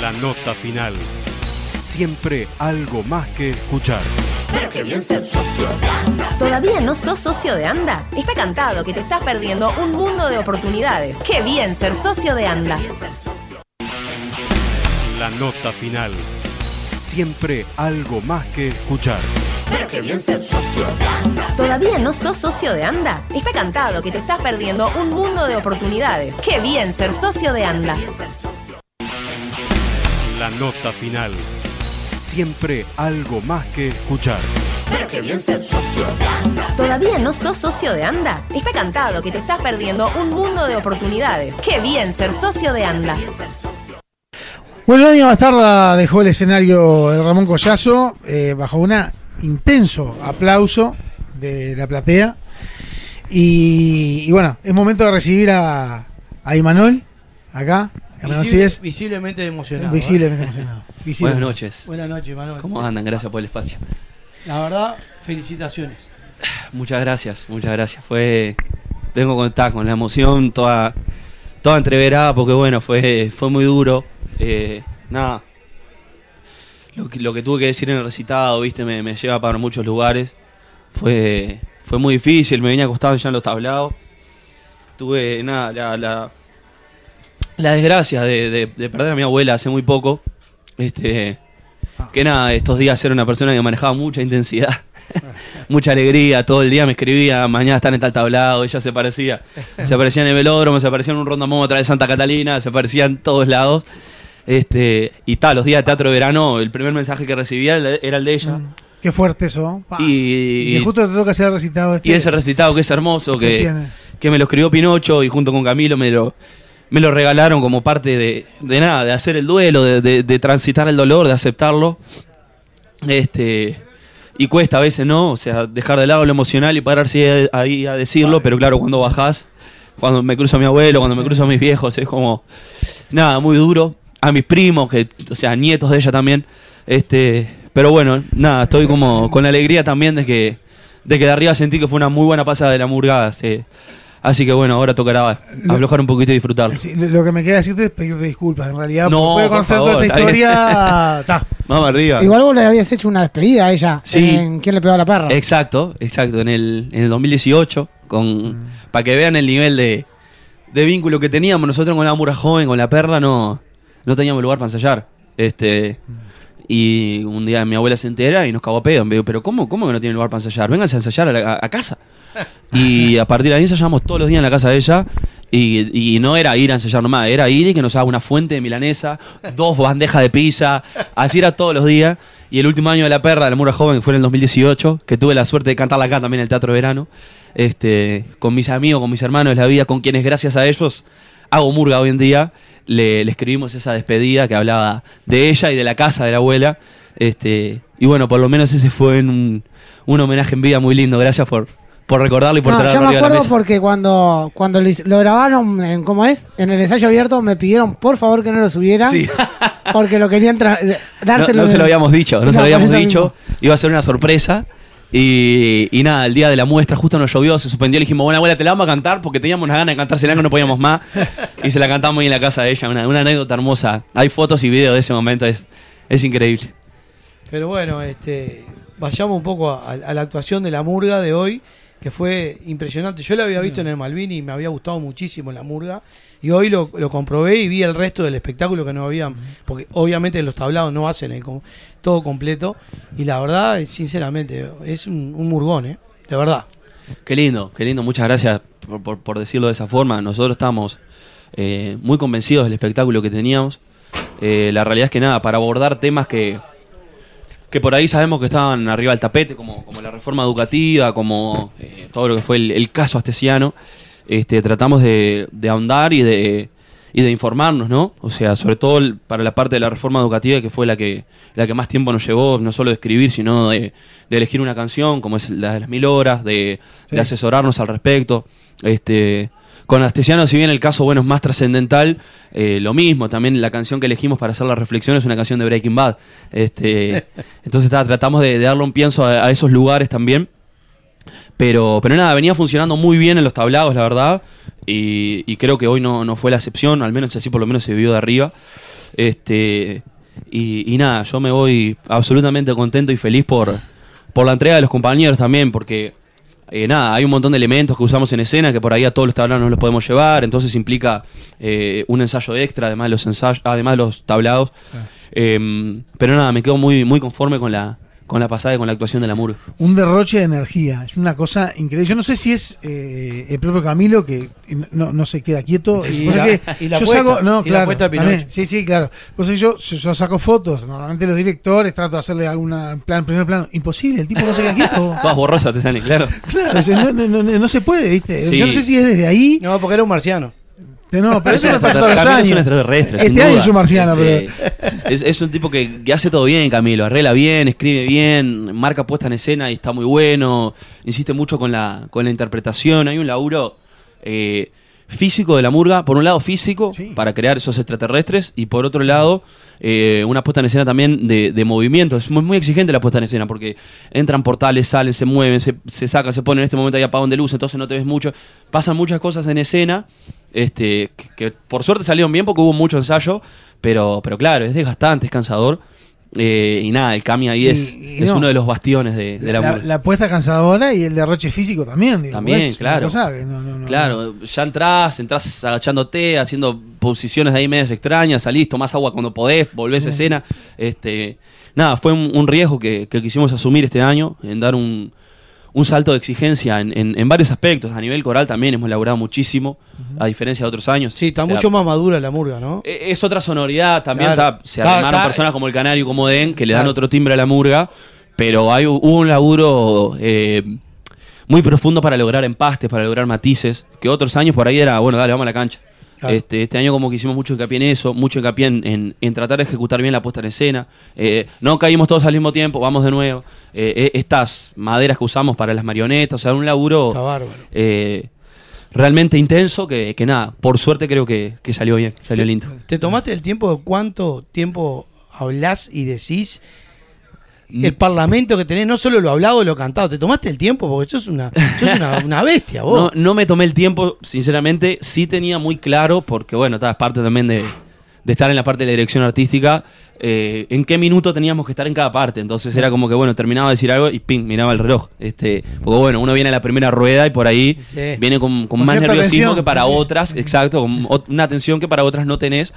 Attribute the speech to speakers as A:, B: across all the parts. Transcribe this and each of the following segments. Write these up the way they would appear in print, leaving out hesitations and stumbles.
A: La nota final. Siempre algo más que escuchar.
B: Pero qué bien ser socio de ANDA. ¿Todavía no sos socio de ANDA? Está cantado que te estás perdiendo un mundo de oportunidades. Qué bien ser socio de ANDA.
A: La nota final. Siempre algo más que escuchar.
B: Pero qué bien ser socio de ANDA. ¿Todavía no sos socio de ANDA? Está cantado que te estás perdiendo un mundo de oportunidades. Qué bien ser socio de ANDA.
A: La nota final. Siempre algo más que escuchar.
B: Pero qué bien ser socio de ANDA. ¿Todavía no sos socio de ANDA? Está cantado que te estás perdiendo un mundo de oportunidades. Qué bien ser socio de ANDA.
C: Bueno, Dani Bastarda dejó el escenario de Ramón Collazo bajo un intenso aplauso de la platea. Y bueno, es momento de recibir a Imanol acá.
D: Visiblemente emocionado.
C: Visiblemente emocionado.
E: Buenas noches.
D: Buenas noches, Imanol.
E: ¿Cómo andan? Gracias por el espacio.
D: La verdad, felicitaciones.
E: Muchas gracias. Vengo con la emoción toda entreverada porque bueno, fue muy duro. Nada. Lo que tuve que decir en el recitado, viste, me lleva para muchos lugares. Fue muy difícil, me venía acostado ya en los tablados. Tuve la desgracia de perder a mi abuela hace muy poco. Que nada, estos días era una persona que manejaba mucha intensidad, mucha alegría, todo el día me escribía, mañana están en tal tablado, ella se aparecía en el velódromo, se aparecía en un rondamón atrás de Santa Catalina, se aparecía en todos lados. Y los días de teatro de verano, el primer mensaje que recibía era el de ella.
C: Qué fuerte eso.
E: Y
C: justo te toca hacer el recitado
E: y ese recitado que es hermoso, que me lo escribió Pinocho y junto con Camilo me lo regalaron como parte de hacer el duelo, de transitar el dolor, de aceptarlo. Y cuesta a veces, ¿no? O sea, dejar de lado lo emocional y pararse ahí a decirlo, pero claro, cuando bajás, cuando me cruzo a mi abuelo, cuando me cruzo a mis viejos, es como, muy duro. A mis primos, nietos de ella también. Pero bueno, estoy como con la alegría también de que de arriba sentí que fue una muy buena pasada de la murga. Así que bueno, ahora tocará aflojar un poquito y disfrutarlo.
C: Sí, lo que me queda decirte es pedirte disculpas. En realidad,
E: no,
C: puede conocer toda esta historia.
E: Vamos arriba.
F: Igual vos le habías hecho una despedida a ella.
E: Sí.
F: En ¿Quién le pegó a la perra?
E: Exacto. En el 2018. Para que vean el nivel de vínculo que teníamos nosotros con la murga joven, con la perra, no teníamos lugar para ensayar. Y un día mi abuela se entera y nos cagó a pedo. Me dijo, pero ¿cómo que no tiene lugar para ensayar? Vénganse a ensayar a casa. Y a partir de ahí ensayamos todos los días en la casa de ella. Y no era ir a ensayar nomás, era ir y que nos haga una fuente de milanesa, 2 bandejas de pizza. Así era todos los días. Y el último año de la perra, de la murga joven, fue en el 2018, que tuve la suerte de cantarla acá también en el Teatro de Verano. Con mis amigos, con mis hermanos de la vida, con quienes gracias a ellos hago murga hoy en día. Le escribimos esa despedida que hablaba de ella y de la casa de la abuela. Y bueno, por lo menos ese fue un homenaje en vida muy lindo. Gracias por recordarlo y por traerlo
F: arriba
E: de la mesa.
F: Yo me acuerdo porque cuando lo grabaron en el ensayo abierto me pidieron por favor que no lo subiera. Sí. Porque lo querían dárselo.
E: No se lo habíamos dicho, iba a ser una sorpresa. Y nada, el día de la muestra justo nos llovió, se suspendió, le dijimos, bueno abuela, te la vamos a cantar porque teníamos una gana de cantársela que no podíamos más. Y se la cantamos ahí en la casa de ella, una anécdota hermosa. Hay fotos y videos de ese momento, es increíble.
D: Pero bueno, vayamos un poco a la actuación de la murga de hoy, que fue impresionante. Yo la había visto en el Malvini y me había gustado muchísimo la murga. Y hoy lo comprobé y vi el resto del espectáculo que no había, porque obviamente los tablados no hacen todo completo. Y la verdad, sinceramente, es un murgón, de verdad.
E: Qué lindo, muchas gracias por decirlo de esa forma. Nosotros estamos muy convencidos del espectáculo que teníamos. La realidad es que para abordar temas que por ahí sabemos que estaban arriba del tapete, como la reforma educativa, como todo lo que fue el caso Astesiano, tratamos de ahondar y de informarnos, ¿no? O sea, sobre todo para la parte de la reforma educativa, que fue la que más tiempo nos llevó, no solo de escribir, sino de elegir una canción, como es la de las 1000 horas, de asesorarnos al respecto. Con Astesiano, si bien el caso es más trascendental, lo mismo, también la canción que elegimos para hacer la reflexión es una canción de Breaking Bad. Entonces tratamos de darle un pienso a esos lugares también. Pero nada, venía funcionando muy bien en los tablados, la verdad, y creo que hoy no fue la excepción, al menos así por lo menos se vio de arriba. Y nada, yo me voy absolutamente contento y feliz por la entrega de los compañeros también, porque nada, hay un montón de elementos que usamos en escena que por ahí a todos los tablados no los podemos llevar, entonces implica un ensayo extra, además de los ensayos, además de los tablados. Pero nada, me quedo muy, muy conforme con la pasada y con la actuación de la murga.
C: Un derroche de energía, es una cosa increíble. Yo no sé si es el propio Camilo que no se queda quieto.
D: La puesta de Pinocho.
C: Sí, claro. Pues yo saco fotos, normalmente los directores, trato de hacerle primer plano. Imposible, el tipo no se queda quieto.
E: Todas borrosas te salen, claro.
C: Claro, no se puede, ¿viste?
E: Sí.
C: Yo no sé si es desde ahí.
D: No, porque era un marciano.
C: No, pero eso me pasa todos los
E: Camilo
C: años.
E: es un extraterrestre,
C: Este
E: sin
C: año
E: duda.
C: es un marciano, pero...
E: Es un tipo que hace todo bien, Camilo. Arregla bien, escribe bien, marca puesta en escena y está muy bueno. Insiste mucho con la interpretación. Hay un laburo físico de la murga. Por un lado físico,
C: Sí.
E: para crear esos extraterrestres. Y por otro lado, una puesta en escena también de movimiento. Es muy exigente la puesta en escena porque entran portales, salen, se mueven, se sacan, se ponen. En este momento hay apagón de luz, entonces no te ves mucho. Pasan muchas cosas en escena. Que por suerte salieron bien porque hubo mucho ensayo, pero claro, es desgastante, es cansador. Y nada, el Cami ahí es uno de los bastiones de la murga.
C: La puesta cansadora y el derroche físico también. Digo,
E: También,
C: es una
E: claro.
C: cosa que
E: Claro, ya entras agachándote, haciendo posiciones ahí medias extrañas, salís, tomás agua cuando podés, volvés a escena. Nada, fue un riesgo que quisimos asumir este año, en dar un salto de exigencia en varios aspectos. A nivel coral también hemos elaborado muchísimo, a diferencia de otros años.
D: Sí, está
E: O sea,
D: mucho más madura la murga, ¿no?
E: es otra sonoridad también.
D: Claro.
E: Se arrimaron personas como el Canario y como Den, que le dan otro timbre a la murga, pero hubo un laburo muy profundo para lograr empastes, para lograr matices, que otros años por ahí era, bueno, dale, vamos a la cancha.
D: Claro.
E: Este año como que hicimos mucho hincapié en eso, mucho hincapié en tratar de ejecutar bien la puesta en escena. No caímos todos al mismo tiempo, vamos de nuevo. Estas maderas que usamos para las marionetas, o sea, un laburo
D: Está bárbaro.
E: realmente intenso que nada, por suerte creo que salió bien, salió lindo.
D: ¿Te tomaste el tiempo de cuánto tiempo hablás y decís? El parlamento que tenés, no solo lo hablado, lo cantado. ¿Te tomaste el tiempo? Porque sos una bestia, vos.
E: No me tomé el tiempo, sinceramente. Sí tenía muy claro, porque bueno, es parte también de estar en la parte de la dirección artística, en qué minuto teníamos que estar en cada parte. Entonces era como que, bueno, terminaba de decir algo y ping, miraba el reloj. Porque bueno, uno viene a la primera rueda y por ahí viene con más
C: cierta
E: nerviosismo
C: tensión.
E: que para otras. Exacto, con una atención que para otras no tenés.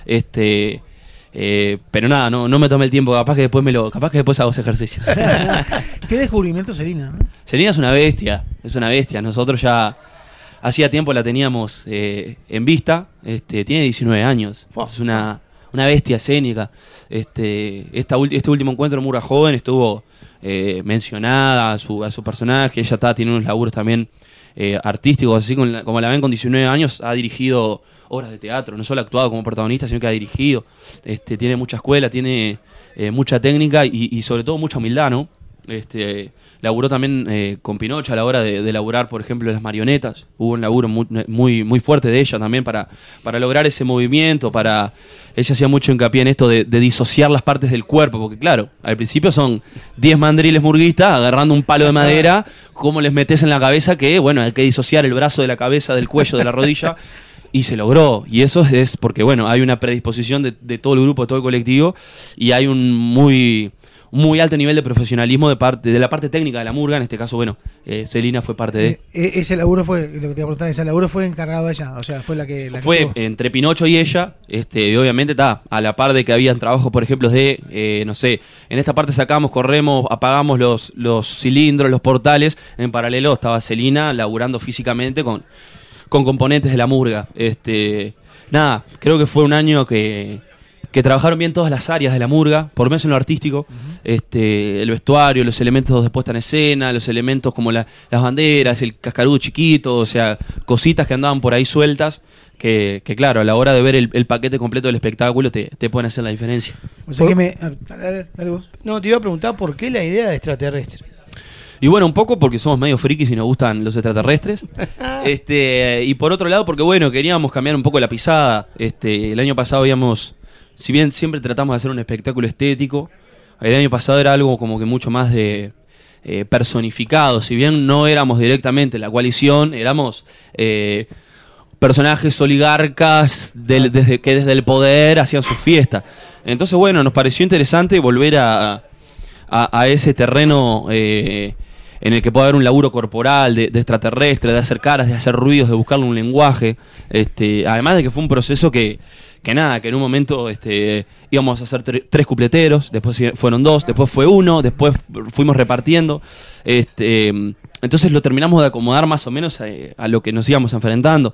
E: Pero nada, no me tomé el tiempo. Capaz que después hago ese ejercicio.
C: Qué descubrimiento, Selina, ¿no?
E: Selina es una bestia. Nosotros ya hacía tiempo la teníamos en vista. Tiene 19 años. Es una bestia escénica. Este último encuentro en Murga Joven estuvo mencionada a su personaje. Ella tiene unos laburos también artísticos, así como la ven con 19 años. Ha dirigido obras de teatro, no solo ha actuado como protagonista, sino que ha dirigido. Tiene mucha escuela, tiene mucha técnica y sobre todo mucha humildad, ¿no? Laburó también con Pinocho a la hora de laburar, por ejemplo, las marionetas. Hubo un laburo muy fuerte de ella también para lograr ese movimiento. Ella hacía mucho hincapié en esto de disociar las partes del cuerpo, porque claro, al principio son 10 mandriles murguistas agarrando un palo de madera. ¿Cómo les metes en la cabeza que, bueno, hay que disociar el brazo de la cabeza, del cuello, de la rodilla? Y se logró, y eso es porque, bueno, hay una predisposición de todo el grupo, de todo el colectivo, y hay un muy alto nivel de profesionalismo de la parte técnica de la murga. En este caso, bueno, Selina fue parte de...
C: Ese laburo fue, lo que te iba a preguntar, ese laburo fue encargado de ella, o sea, fue la que
E: fue
C: tuvo.
E: entre Pinocho y ella, y obviamente a la par de que habían trabajos, por ejemplo, no sé, en esta parte sacamos, corremos, apagamos los cilindros, los portales. En paralelo estaba Selina laburando físicamente con componentes de la murga. Nada, creo que fue un año que trabajaron bien todas las áreas de la murga, por lo menos en lo artístico. El vestuario, los elementos de puesta en escena, los elementos como las banderas, el cascarudo chiquito, o sea, cositas que andaban por ahí sueltas, que claro, a la hora de ver el paquete completo del espectáculo te pueden hacer la diferencia.
C: O sea que dale vos.
D: No, te iba a preguntar por qué la idea de extraterrestre.
E: Y bueno, un poco porque somos medio frikis y nos gustan los extraterrestres. Y por otro lado, porque bueno, queríamos cambiar un poco la pisada. El año pasado si bien siempre tratamos de hacer un espectáculo estético, el año pasado era algo como que mucho más de personificado. Si bien no éramos directamente la coalición, éramos personajes oligarcas desde el poder hacían sus fiestas. Entonces, bueno, nos pareció interesante volver a ese terreno en el que puede haber un laburo corporal, de extraterrestre, de hacer caras, de hacer ruidos, de buscarle un lenguaje. Además de que fue un proceso que en un momento íbamos a hacer 3 cupleteros, después fueron 2, después fue 1, después fuimos repartiendo. Entonces lo terminamos de acomodar más o menos a lo que nos íbamos enfrentando.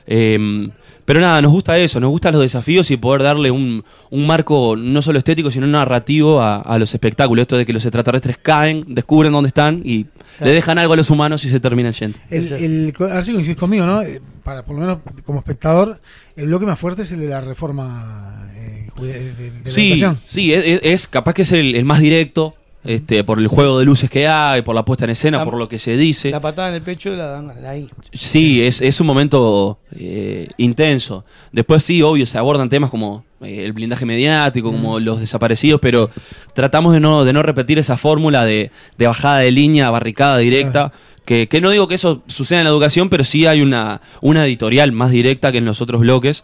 E: Pero nada, nos gusta eso, nos gustan los desafíos y poder darle un marco no solo estético, sino narrativo a los espectáculos. Esto de que los extraterrestres caen, descubren dónde están y le dejan algo a los humanos y se terminan yendo.
C: A ver si coincidís conmigo, ¿no? Por lo menos como espectador, el bloque más fuerte es el de la reforma de la educación.
E: Sí, es capaz que es el más directo. Por el juego de luces que hay, por la puesta en escena, por lo que se dice.
D: La patada en el pecho la dan ahí.
E: Sí, es un momento intenso. Después sí, obvio, se abordan temas como el blindaje mediático, como los desaparecidos, pero tratamos de no repetir esa fórmula de bajada de línea, barricada directa. Que no digo que eso suceda en la educación, pero sí hay una editorial más directa que en los otros bloques.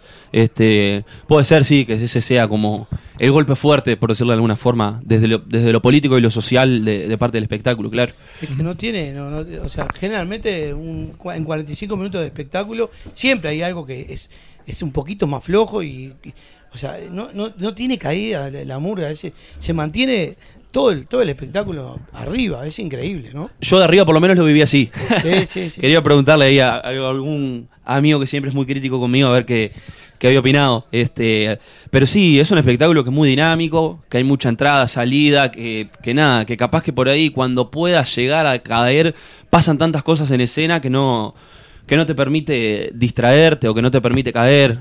E: Puede ser, sí, que ese sea como el golpe fuerte, por decirlo de alguna forma, desde lo político y lo social de parte del espectáculo, claro.
D: Es que no tiene, o sea, generalmente en 45 minutos de espectáculo siempre hay algo que es un poquito más flojo o sea, no tiene caída la murga, se mantiene todo el espectáculo arriba, es increíble, ¿no?
E: Yo de arriba por lo menos lo viví así.
D: Sí.
E: Quería preguntarle ahí a algún amigo que siempre es muy crítico conmigo a ver qué había opinado. Pero sí, es un espectáculo que es muy dinámico, que hay mucha entrada, salida, que capaz que por ahí cuando puedas llegar a caer pasan tantas cosas en escena que no te permite distraerte o que no te permite caer.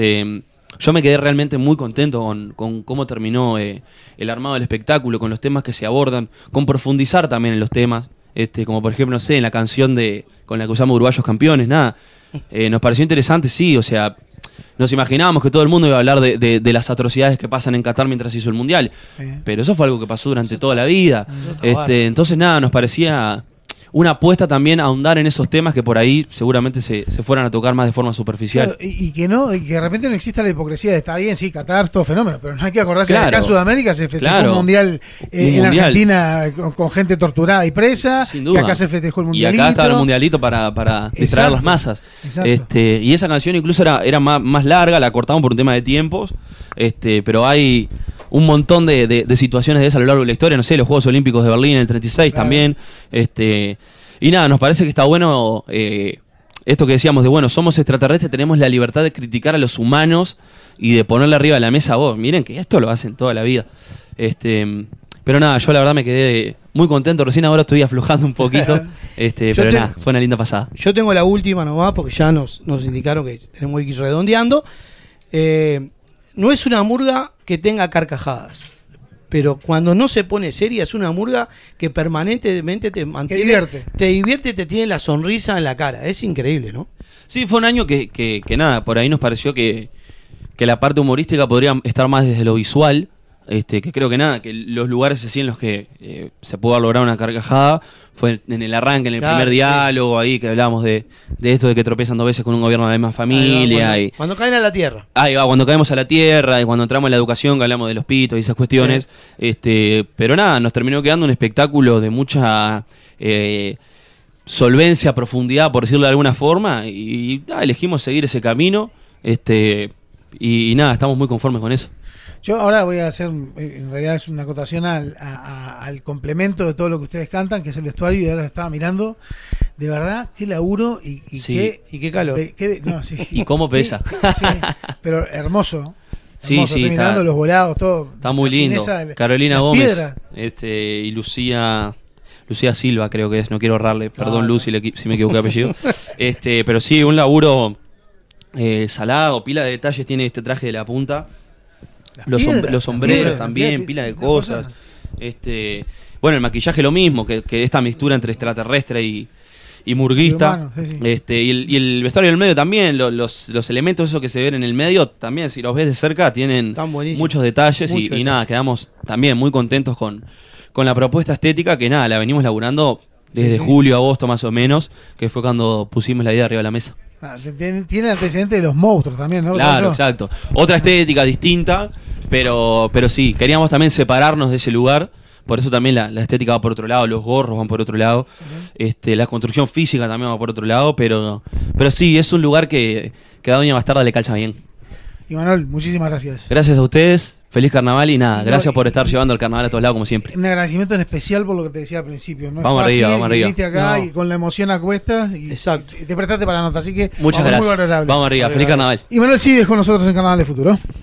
E: Yo me quedé realmente muy contento con cómo terminó el armado del espectáculo, con los temas que se abordan, con profundizar también en los temas, como por ejemplo, no sé, en la canción con la que usamos Uruguayos Campeones, nos pareció interesante, sí, o sea, nos imaginábamos que todo el mundo iba a hablar de las atrocidades que pasan en Qatar mientras hizo el Mundial, pero eso fue algo que pasó durante toda la vida, entonces nos parecía una apuesta también a ahondar en esos temas que por ahí seguramente se fueran a tocar más de forma superficial.
C: Claro, y que de repente no exista la hipocresía de está bien, sí, Qatar, todo fenómeno, pero no hay que acordarse que acá en Sudamérica se festejó un mundial en Argentina con gente torturada y presa,
E: sin duda.
C: Y acá se festejó el mundialito.
E: Y acá estaba el mundialito para distraer las masas. Y esa canción incluso era más larga, la cortamos por un tema de tiempos, pero hay un montón de situaciones de esas a lo largo de la historia, no sé, los Juegos Olímpicos de Berlín en el 36 también, y nada, nos parece que está bueno esto que decíamos de, bueno, somos extraterrestres, tenemos la libertad de criticar a los humanos y de ponerle arriba de la mesa, miren que esto lo hacen toda la vida. Pero nada, yo la verdad me quedé muy contento, recién ahora estoy aflojando un poquito, pero nada, fue una linda pasada.
D: Yo tengo la última nomás, porque ya nos indicaron que tenemos que ir redondeando. No es una murga que tenga carcajadas, pero cuando no se pone seria es una murga que permanentemente te mantiene, te divierte, te tiene la sonrisa en la cara. Es increíble, ¿no?
E: Sí, fue un año que nada, por ahí nos pareció que la parte humorística podría estar más desde lo visual, que creo que los lugares así en los que se pudo lograr una carcajada fue en el arranque, en el primer diálogo, ahí que hablábamos de esto de que tropiezan 2 veces con un gobierno de la misma familia.
D: Cuando caen a la tierra.
E: Ahí va, cuando caemos a la tierra, y cuando entramos en la educación, que hablamos de los pitos y esas cuestiones. Pero nada, nos terminó quedando un espectáculo de mucha solvencia, profundidad, por decirlo de alguna forma, y elegimos seguir ese camino, y nada, estamos muy conformes con eso.
C: Yo ahora voy a hacer, en realidad es una acotación al complemento de todo lo que ustedes cantan, que es el vestuario, y ahora estaba mirando, de verdad, qué laburo y
D: qué calor.
E: Y cómo pesa.
C: Sí, pero hermoso.
E: Sí,
C: estoy mirando los volados, todo.
E: Está muy lindo. Carolina Gómez y Lucía Silva, creo que es, no quiero ahorrarle, perdón Lucy si me equivoqué de apellido. Pero sí, un laburo salado, pila de detalles tiene este traje de la punta. Los sombreros también, pila de cosas. Bueno, el maquillaje lo mismo, que esta mixtura entre extraterrestre y murguista. Y el vestuario del medio también, los elementos esos que se ven en el medio, también si los ves de cerca tienen muchos detalles y nada, quedamos también muy contentos con la propuesta estética que nada, la venimos laburando desde julio, agosto más o menos, que fue cuando pusimos la idea arriba de la mesa.
C: Tiene el antecedente de los monstruos también, ¿no?
E: Claro, exacto. Otra estética distinta, pero sí, queríamos también separarnos de ese lugar. Por eso también la estética va por otro lado, los gorros van por otro lado, la construcción física también va por otro lado, pero sí, es un lugar que a Doña Bastarda le calza bien.
C: Y Manuel, muchísimas gracias.
E: Gracias a ustedes, feliz carnaval y nada, gracias por estar llevando el carnaval a todos lados como siempre.
C: Un agradecimiento en especial por lo que te decía al principio. No
E: vamos
C: es fácil,
E: arriba, vamos arriba.
C: Viniste acá y con la emoción a cuestas y
D: Exacto.
C: te prestaste para la nota, así que
E: muchas gracias.
C: Muy valorable.
E: Vamos arriba, feliz carnaval.
C: Y Manuel, sigues con nosotros en Carnaval de Futuro.